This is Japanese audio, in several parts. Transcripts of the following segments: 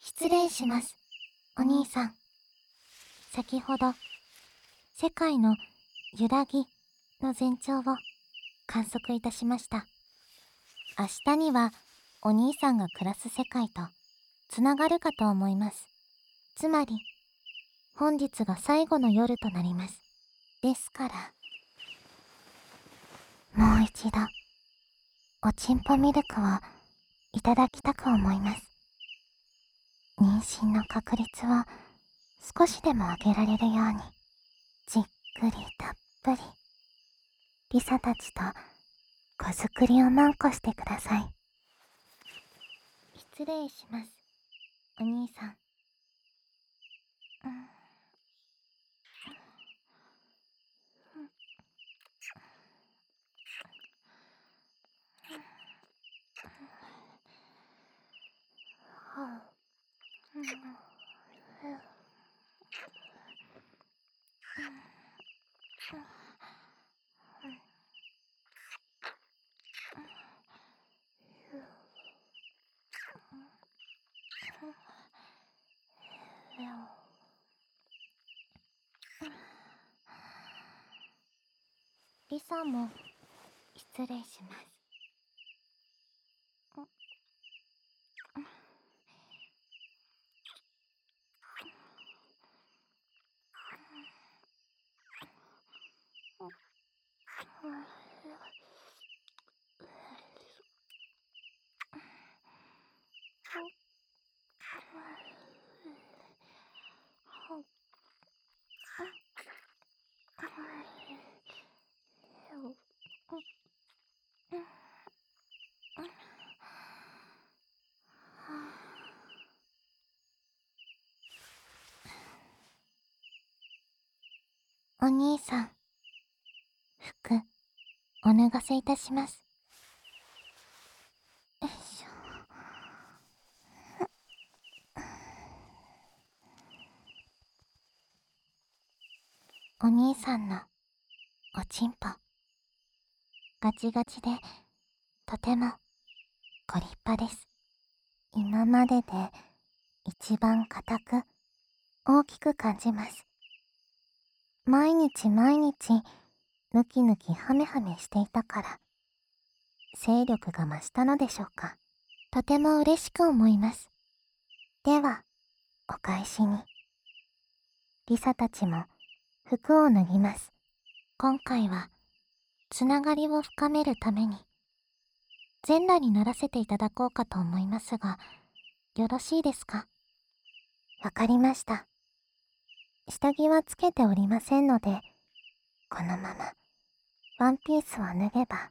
失礼します、お兄さん。先ほど、世界の揺らぎの前兆を観測いたしました。明日にはお兄さんが暮らす世界とつながるかと思います。つまり、本日が最後の夜となります。ですから、もう一度、おちんぽミルクをいただきたく思います。妊娠の確率を少しでも上げられるように、じっくりたっぷり、リサたちと子作りをまんこしてください。失礼します、お兄さん。リサも失礼します。お兄さん、服、お脱がせいたします。よいしょ。お兄さんのおちんぽ、ガチガチでとてもご立派です。今までで一番硬く大きく感じます。毎日毎日ぬきぬきハメハメしていたから勢力が増したのでしょうか。とても嬉しく思います。ではお返しにリサたちも服を脱ぎます。今回はつながりを深めるために全裸にならせていただこうかと思いますが、よろしいですか？わかりました。下着はつけておりませんので、このままワンピースを脱げば。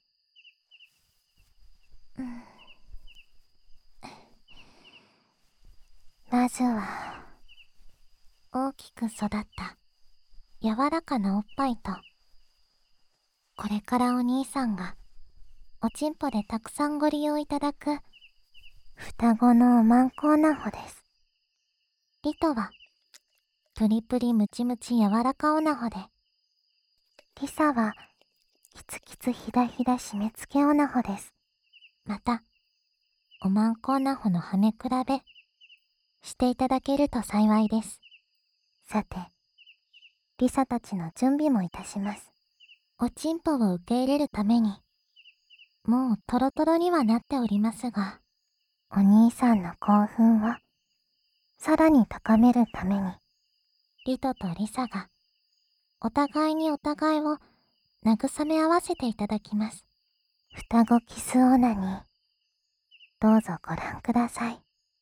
まずは大きく育った柔らかなおっぱいと、これからお兄さんがおちんぽでたくさんご利用いただく双子のおまんこおなほです。リトはプリプリムチムチ柔らかおなほで、リサはキツキツヒダヒダ締め付けおなほです。またおまんこおなほのはめ比べしていただけると幸いです。さて、リサたちの準備もいたします。おちんぽを受け入れるために、もうトロトロにはなっておりますが、お兄さんの興奮をさらに高めるために、リトとリサがお互いにお互いを慰め合わせていただきます。双子キスオナニー、どうぞご覧ください。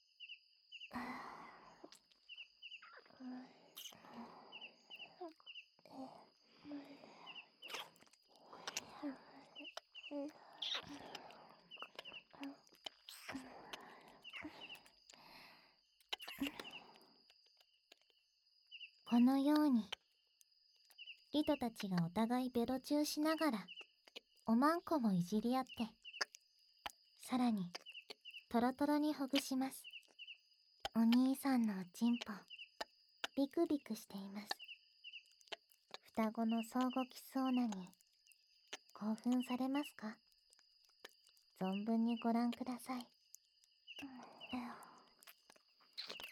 このようにリトたちがお互いベロチューしながらおまんこをいじり合って、さらにトロトロにほぐします。お兄さんのおちんぽビクビクしています。双子の相互キスオナニー、興奮されますか？存分にご覧ください。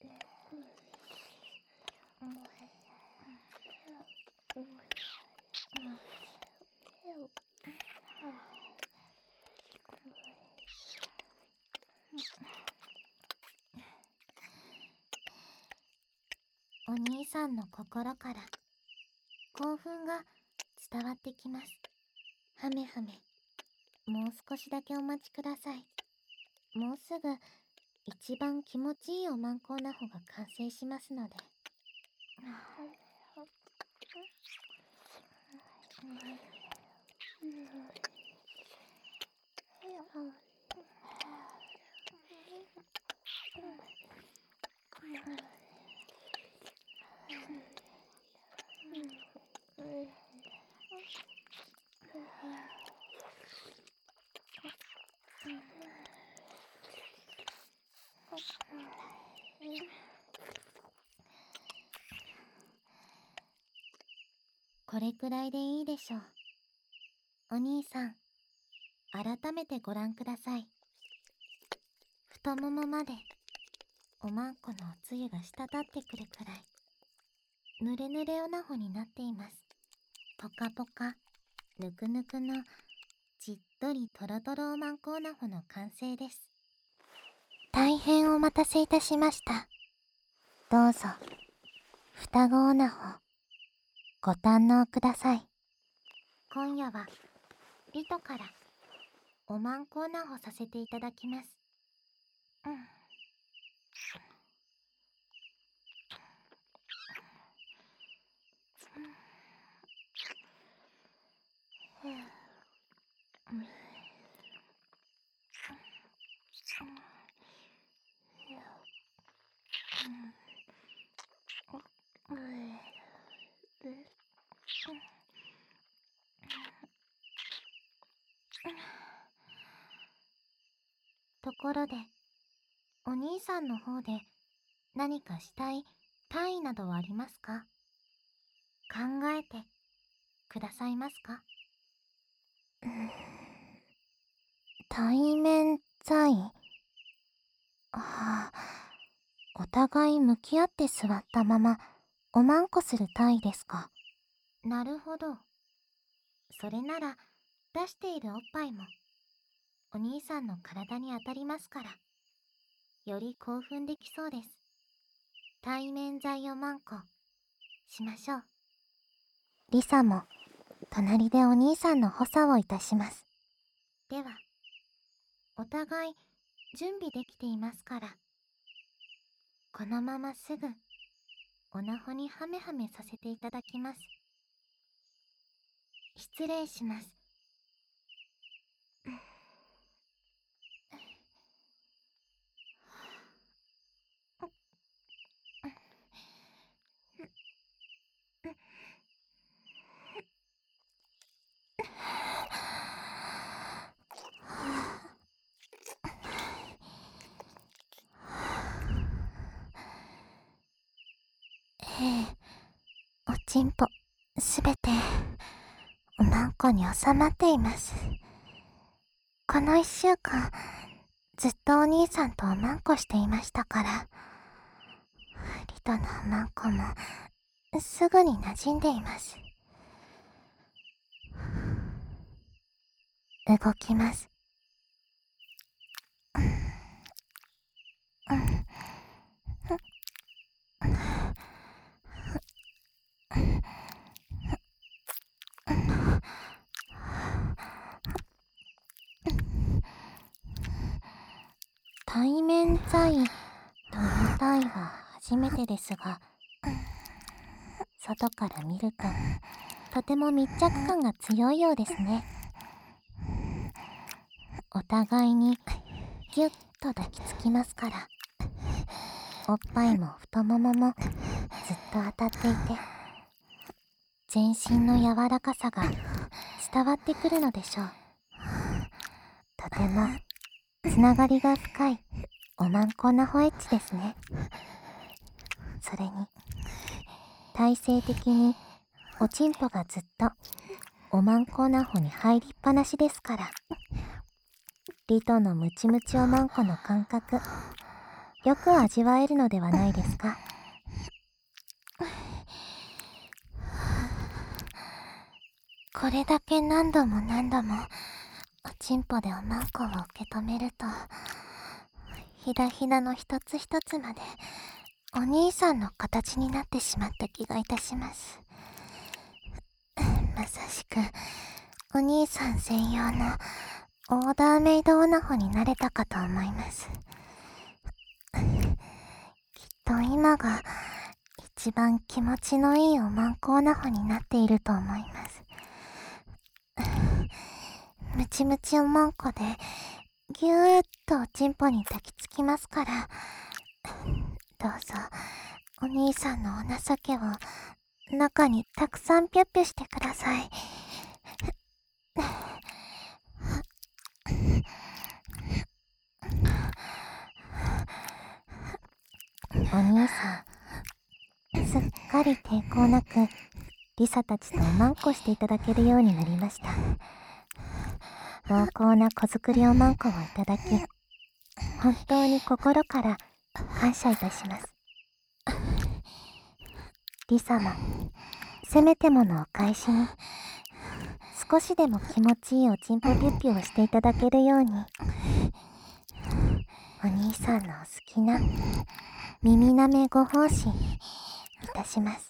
お兄さんの心から興奮が伝わってきます。はめはめ、もう少しだけお待ちください。もうすぐ一番気持ちいいおまんこうなほが完成しますので。これくらいでいいでしょう。お兄さん、改めてご覧ください。太ももまでおまんこのおつゆが滴ってくるくらいぬれぬれおなほになっています。ポカポカぬくぬくのじっとりとろとろおまんこおなほの完成です。大変お待たせいたしました。どうぞ双子おなほご堪能ください。今夜はリトからおまんこおなほさせていただきます。ところで、お兄さんの方で何かしたい単位などはありますか？考えてくださいますか？対面在位？お互い向き合って座ったままおまんこする単位ですか。なるほど。それなら出しているおっぱいもお兄さんの体に当たりますから、より興奮できそうです。対面在おまんこしましょう。リサも隣でお兄さんの補佐をいたします。では、お互い準備できていますから、このまますぐおなほにハメハメさせていただきます。失礼します。おちんぽすべておまんこに収まっています。この1週間ずっとお兄さんとおまんこしていましたから、リトのおまんこもすぐに馴染んでいます。動きます。対面在位という単位は初めてですが、外から見るととても密着感が強いようですね。お互いにぎゅっと抱きつきますから、おっぱいも太もももずっと当たっていて、全身の柔らかさが伝わってくるのでしょう。とてもつながりが深いおまんこなほエッチですね。それに体勢的におちんぽがずっとおまんこなほに入りっぱなしですから、リトのムチムチおまんこの感覚よく味わえるのではないですか。これだけ何度も何度もおちんぽでおまんこを受け止めると、ひだひだの一つ一つまでお兄さんの形になってしまった気がいたします。まさしくお兄さん専用のオーダーメイドオナホになれたかと思います。きっと今が一番気持ちのいいおまんこオナホになっていると思います。ムチムチおまんこでぎゅーっとおちんぽに抱きつきますから、どうぞお兄さんのお情けを中にたくさんピュッピュしてください。お兄さん、すっかり抵抗なくリサたちとおまんこしていただけるようになりました。濃厚な子作りおまんこをいただき、本当に心から感謝いたします。リサもせめてものお返しに少しでも気持ちいいおちんぽピュッピュをしていただけるように、お兄さんのお好きな耳なめご奉仕いたします。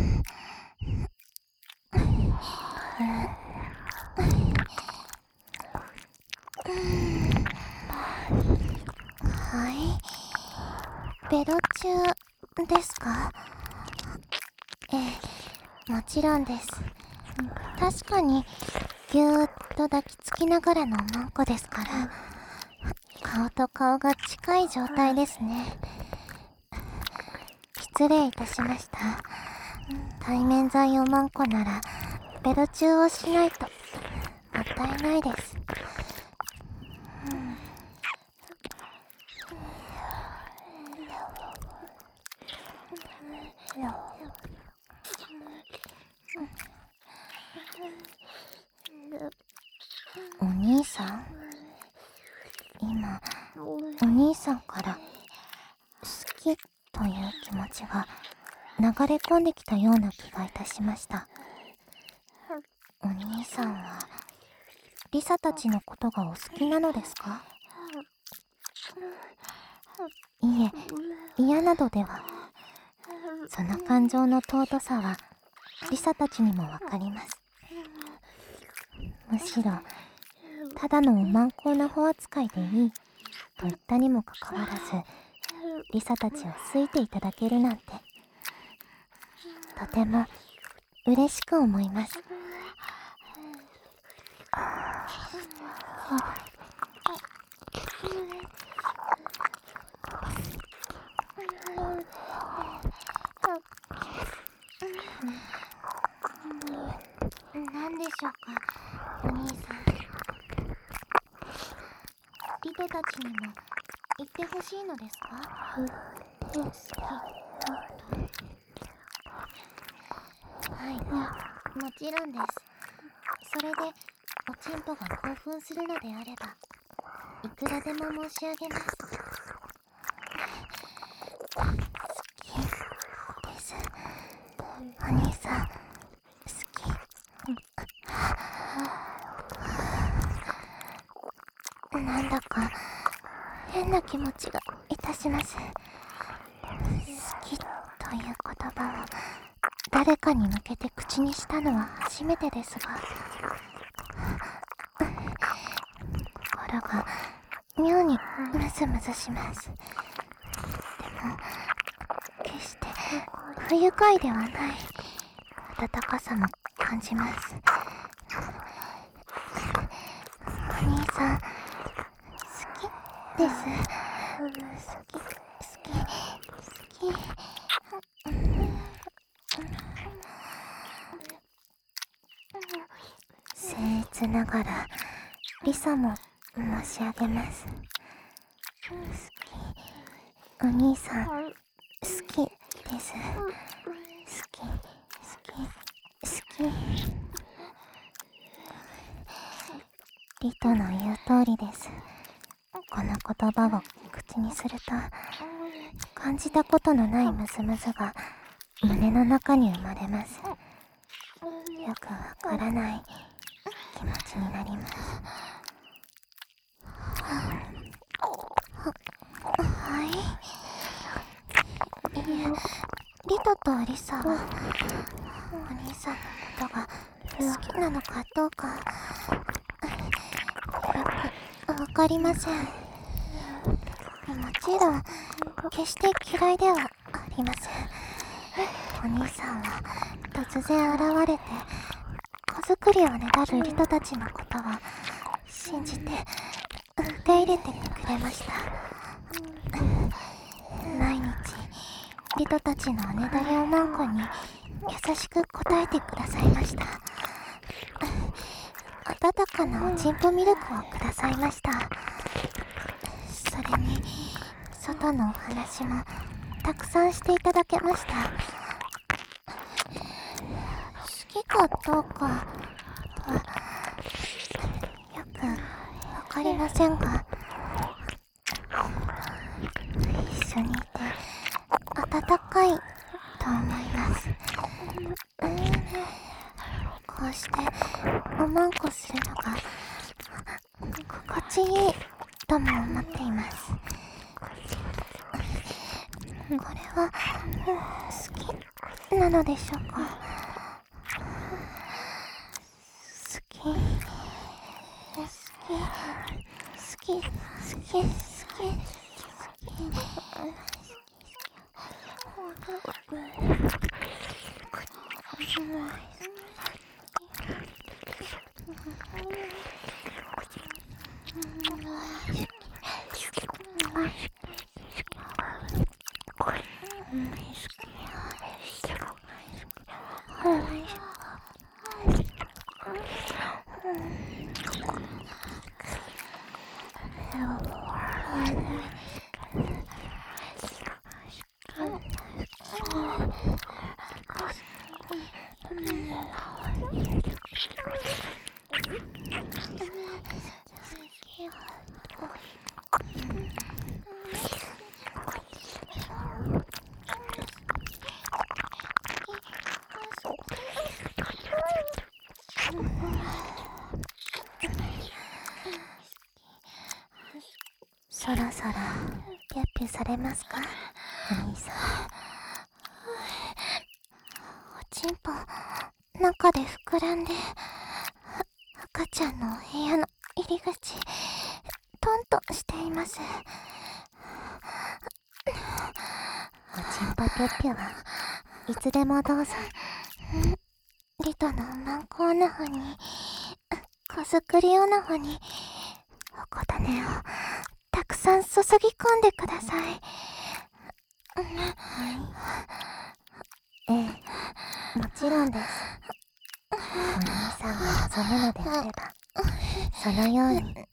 はい、ベロ中ですか？ええ、もちろんです。確かにぎゅーっと抱きつきながらのおまんこですから、顔と顔が近い状態ですね。失礼いたしました。対面剤おまんこならベロチューをしないともったいないです。お兄さん、今お兄さんから好きという気持ちが流れ込んできたような気がいたしました。お兄さんはリサたちのことがお好きなのですか？いえ、嫌などでは。その感情の尊さはリサたちにもわかります。むしろただのおまんこなほ扱いでいいと言ったにもかかわらず、リサたちを好いていただけるなんてとても嬉しく思います。何でしょうか、お兄さん。リトたちにも言ってほしいのですか？はい、もちろんです。それでおちんぽが興奮するのであればいくらでも申し上げます。好きです。お兄さん、好き。なんだか変な気持ちがいたします。好きという言葉を誰かに向けて口にしたのは初めてですが、心が妙にムズムズします。でも決して不愉快ではない温かさも感じます。お兄さん、好きです。好き。僭越ながらリサも申し上げます。好き。お兄さん、好きです。好き。リトの言う通りです。この言葉を口にすると、感じたことのないムズムズが胸の中に生まれます。よくわからない気持ちになります。はい。いえ、リトとリサはお兄さんのことが好きなのかどうかよくわかりません。もちろん決して嫌いではありません。お兄さんは突然現れて子作りをねだるリトたちのことを信じて受け入れてくれました。毎日リトたちのおねだりおまんこに優しく答えてくださいました。温かなおちんぽミルクをくださいました。それに外のお話もたくさんしていただけました。好きかどうかはよくわかりませんが、一緒にいて温かいと思います。こうしておまんこするのが心地いいとも思っています。これは好きなのでしょうか。好き好き好き好き好きそろそろピャッピュされますか、お兄さん。おちんぽ中で膨らんで、赤ちゃんのお部屋の入り口トンとしています。おちんぽピュッピュはいつでもどうぞ。リトのマンコオナホに子作りオナホにお小種をたくさん注ぎ込んでください。ええ、もちろんです。お兄さんが望むのであればそのように。ピュッ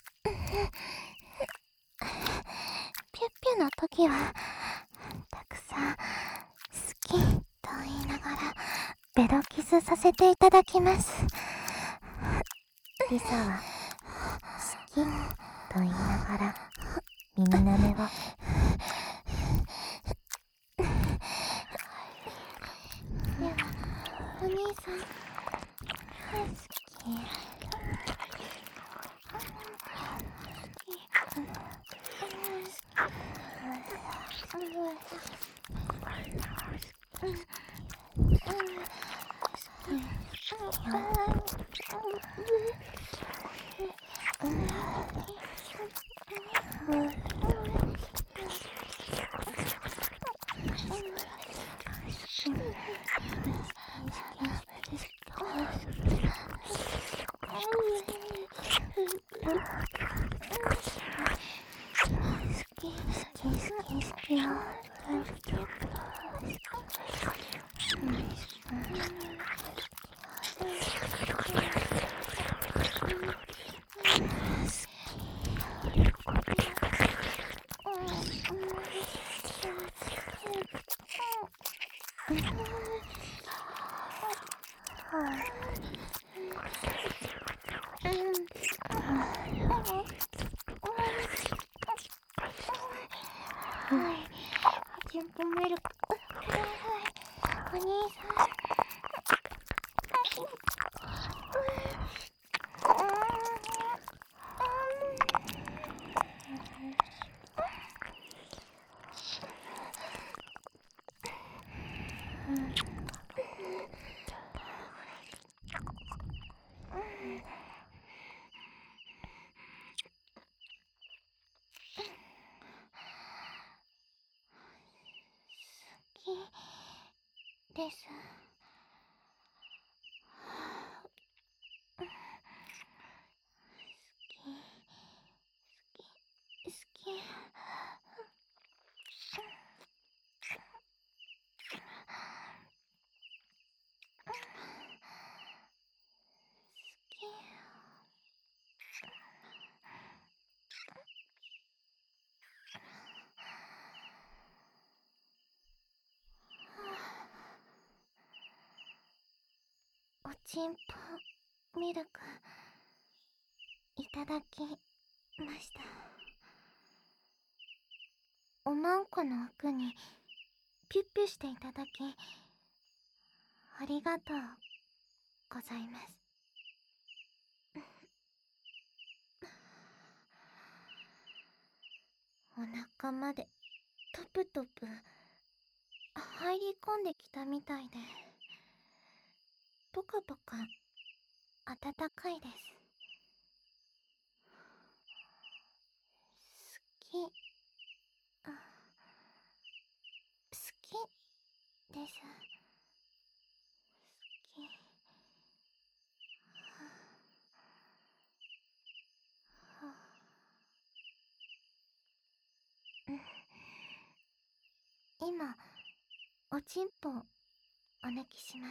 ピュの時はたくさん好きと言いながらベロキスさせていただきます。リサは好きと言いながら耳なめを。お兄さん好き。 です。好き。おちんぽミルクいただきました。おまんこの奥にピュッピュしていただきありがとうございます。お腹までトプトプ入り込んできたみたいでポカポカ暖かいです。好き好きです。好き。今おちんぽお抜きします。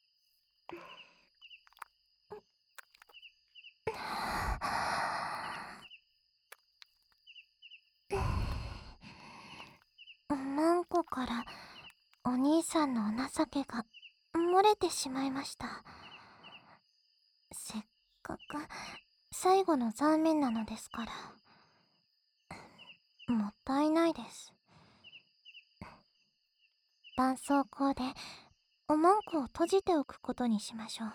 おまんこからお兄さんのお情けが漏れてしまいました。せっかく最後の残念なのですからもったいないです。絆創膏でおまんこを閉じておくことにしましょう。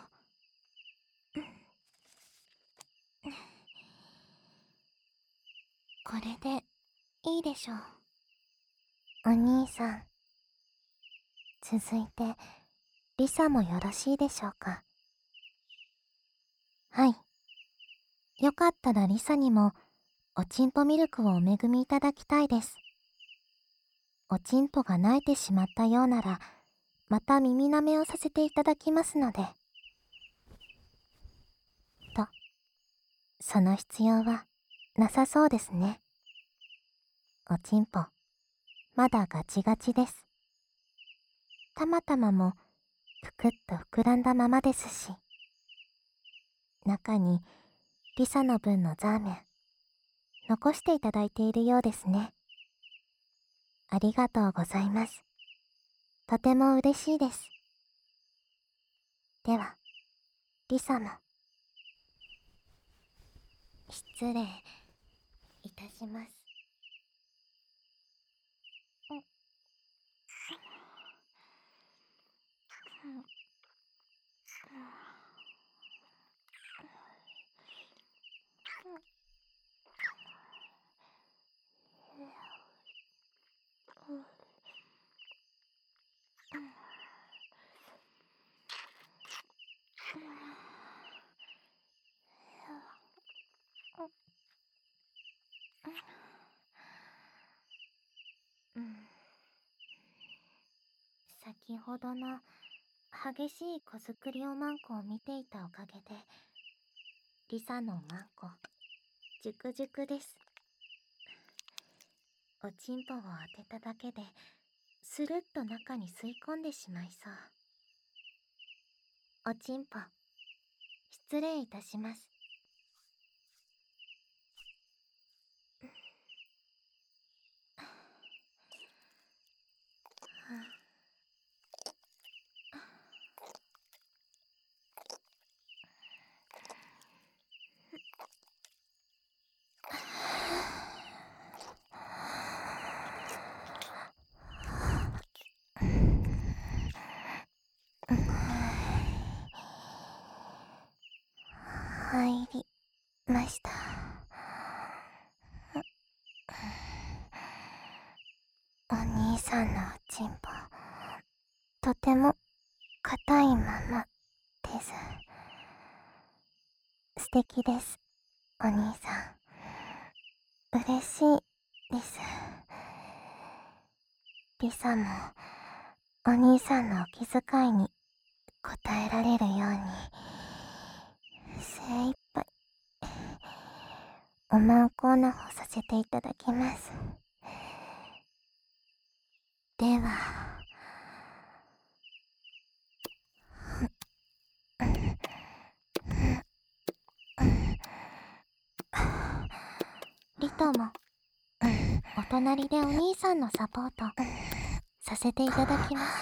これでいいでしょう。お兄さん、続いてリサもよろしいでしょうか。はい。よかったらリサにもおちんぽミルクをお恵みいただきたいです。おちんぽが泣いてしまったようならまた耳舐めをさせていただきますので。と、その必要はなさそうですね。おちんぽまだガチガチです。たまたまもぷくっと膨らんだままですし、中にリサの分のザーメン残していただいているようですね。ありがとうございます。とても嬉しいです。ではリサも失礼いたします。先ほどの激しい子作りおまんこを見ていたおかげでリサのおまんこジュクジュクです。おちんぽを当てただけでスルッと中に吸い込んでしまいそう。おちんぽ失礼いたします。入りました。お兄さんのおちんぽとても硬いままです。素敵です、お兄さん。嬉しいです。リサもお兄さんのお気遣いに応えられるように精一杯おまんこなほさせていただきます。ではリトもお隣でお兄さんのサポートさせていただきます。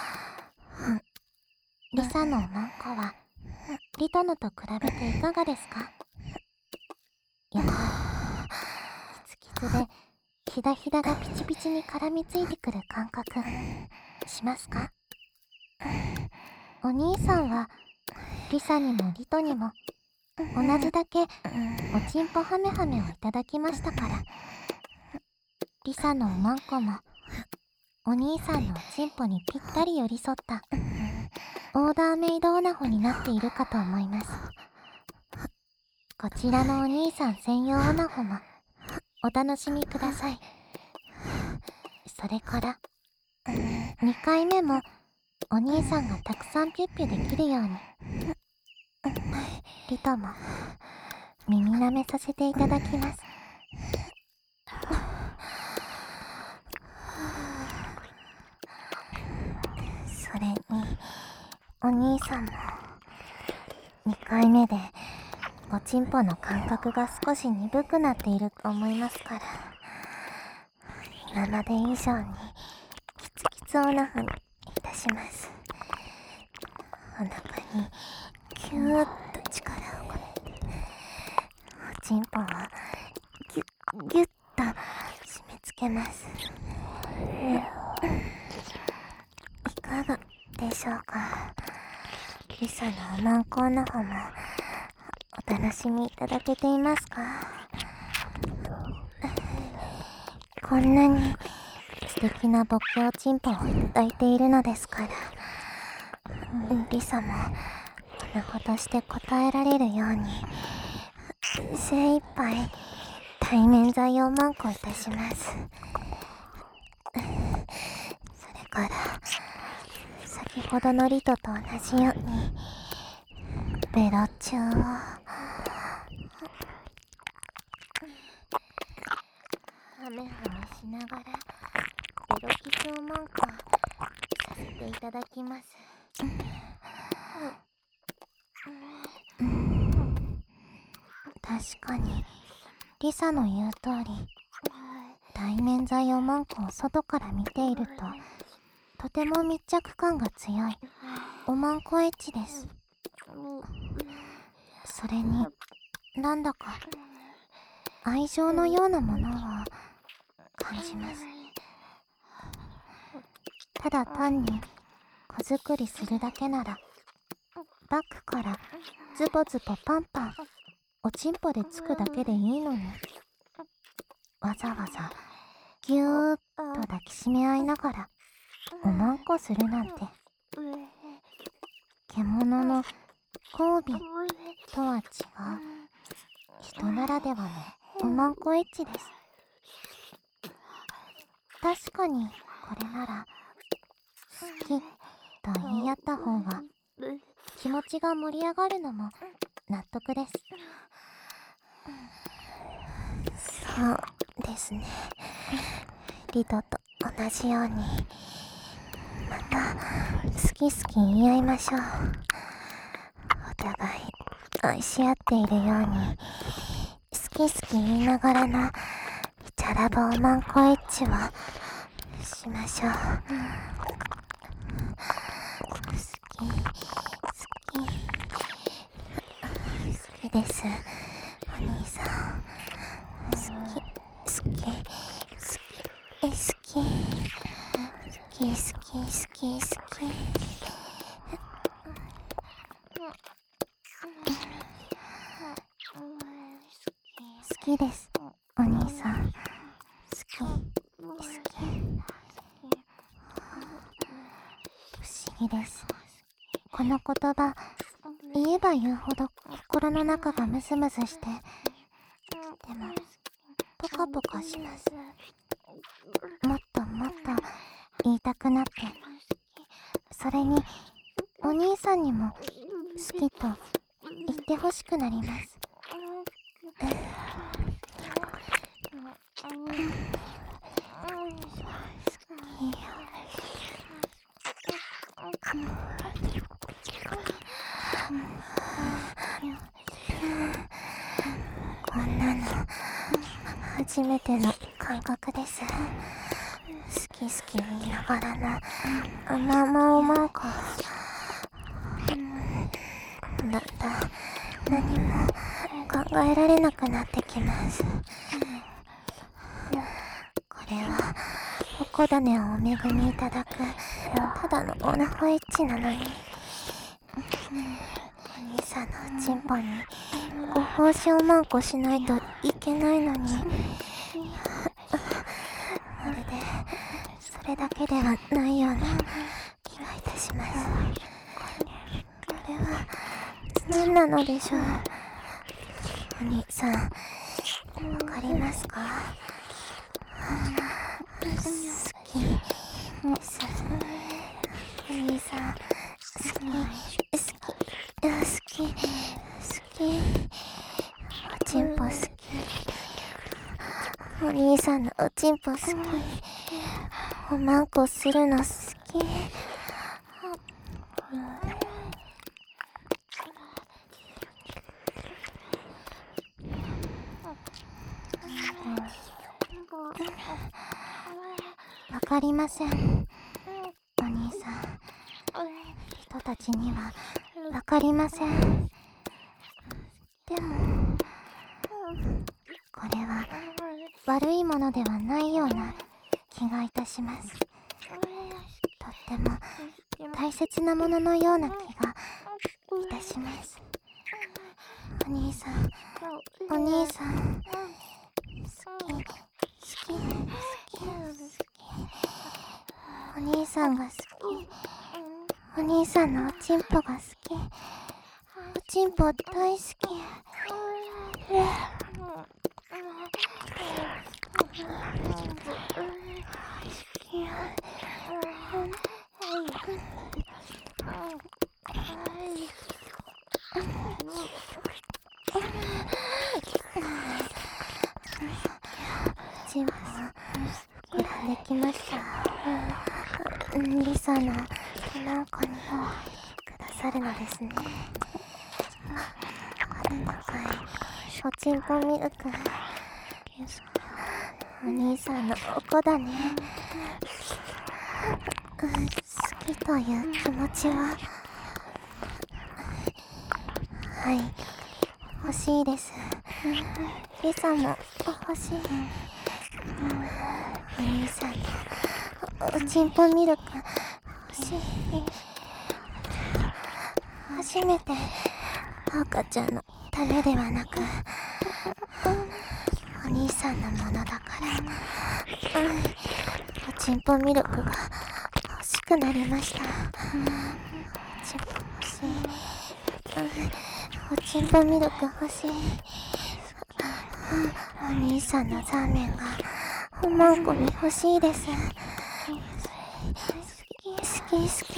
リサのおまんこはリトのと比べていかがですか？やはりキツキツでヒダヒダがピチピチに絡みついてくる感覚しますか？お兄さんはリサにもリトにも同じだけおちんぽハメハメをいただきましたから、リサのおまんこもお兄さんのおちんぽにぴったり寄り添ったオーダーメイドオナホになっているかと思います。こちらのお兄さん専用オナホもお楽しみください。それから2回目もお兄さんがたくさんピュッピュできるようにリトも耳舐めさせていただきます。それにお兄さんも2回目でおちんぽの感覚が少し鈍くなっていると思いますから、今まで以上にキツキツオナホにいたします。お腹にキューッと力を込めておちんぽをギュッギュッと締め付けます。いかがでしょうか？リサのおまんこの方もお楽しみいただけていますか？こんなに素敵なボケおちんぽをいただいているのですから、リサもおなことして答えられるように精一杯対面剤をおまんこいたします。それから先ほどのリトと同じようにベロチューをハメハメしながらベロキスおまんこさせていただきます。確かにリサの言う通り対面剤おまんこを外から見ているととても密着感が強いおまんこエッチです。それになんだか愛情のようなものを感じます。ただ単に子作りするだけならバックからズボズボパンパンおちんぽでつくだけでいいのに、わざわざぎゅーっと抱きしめ合いながらおまんこするなんて、獣の交尾とは違う人ならではのおまんこエッチです。確かにこれなら好きと言い合った方が気持ちが盛り上がるのも納得です。そうですね。リトと同じようにまた好き好き言い合いましょう。お互い愛し合っているように好き好き言いながらのイチャラボおまんこエッチをしましょう。好きです、お兄さん。好き好き好きです、お兄さん。好き。不思議です。この言葉、言えば言うほど心の中がムズムズして、でもポカポカします。もっともっと言いたくなって、 それにお兄さんにも好きと言ってほしくなります。こんなの初めての感覚です。好き好き言いながらの甘々をなんかだんだん何も考えられなくなってきます。これはお小種をお恵みいただくただのオナホエッチなのに、お兄さんのおちんぽにご奉仕をまんこしないといけないのに、まるでそれだけではないような気がいたします。これは何なのでしょう。お兄さん、わかりますか？好きです。お兄さん、好き。おちんぽ好き。お兄さんのおちんぽ好き。おまんこするの好き。わかりません。お兄さん、人たちにはわかりません。でも、これは悪いものではないような気がいたします。とっても大切なもののような気がいたします。お兄さん、好き。お兄さんが好き。お兄さんのおちんぽが好き。おちんぽ大好き。ちんぽ膨らんできました。リサのなんかにくださるのですね。温かいおちんぽミルク。お兄さんのおこだね。好きという気持ちは、はい、欲しいです。リサも欲しい。お兄さんのおちんぽミルク欲しい。初めて赤ちゃんのためではなく、お兄さんのものだから、おちんぽミルクが欲しくなりました。おちんぽ欲しい。おちんぽミルク欲しい。お兄さんのザーメンがおまんこに欲しいです。好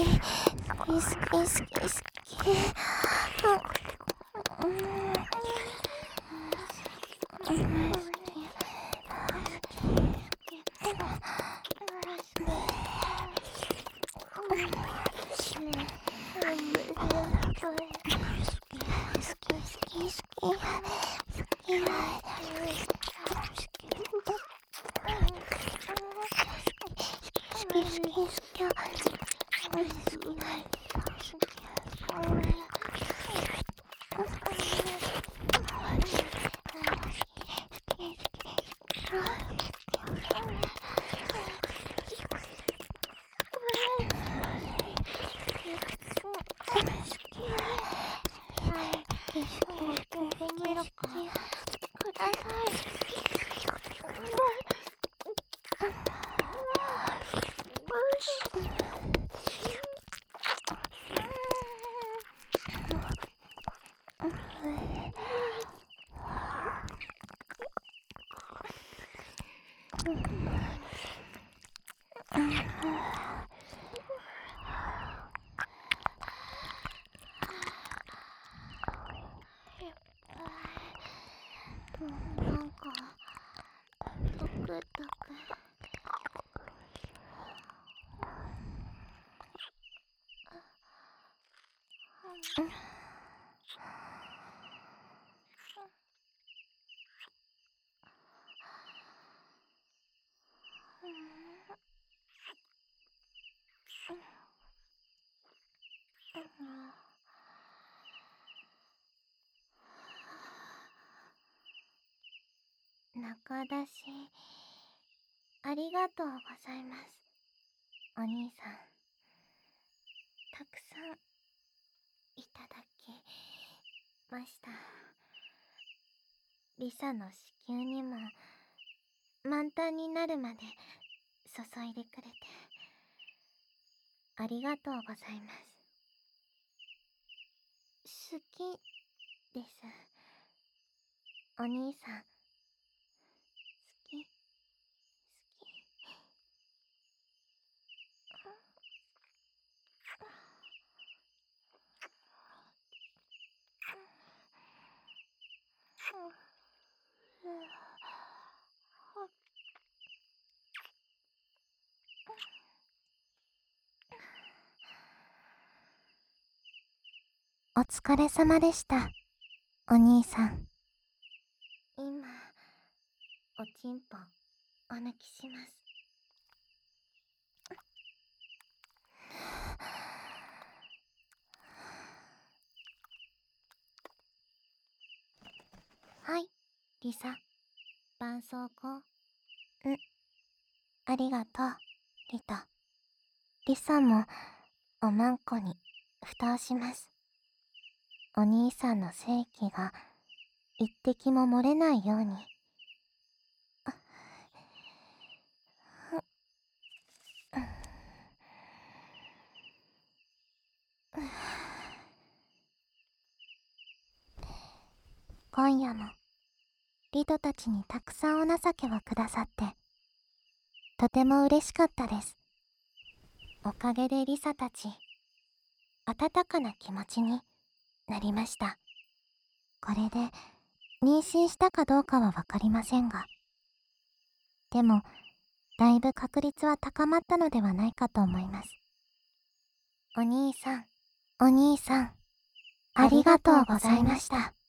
き。 なんかトクトク。中出しありがとうございます。お兄さん、たくさんいただきました。リサの子宮にも満タンになるまで注いでくれてありがとうございます。好きです。お兄さん、好き、好き。お疲れ様でした、お兄さん。今、おちんぽお抜きします。はい、リサ。絆創膏。ありがとう、リタ。リサもおまんこに蓋をします。お兄さんの精気が一滴も漏れないように。今夜もリトたちにたくさんお情けをくださってとても嬉しかったです。おかげでリサたち温かな気持ちになりました。これで妊娠したかどうかはわかりませんが、でもだいぶ確率は高まったのではないかと思います。お兄さん、お兄さん、ありがとうございました。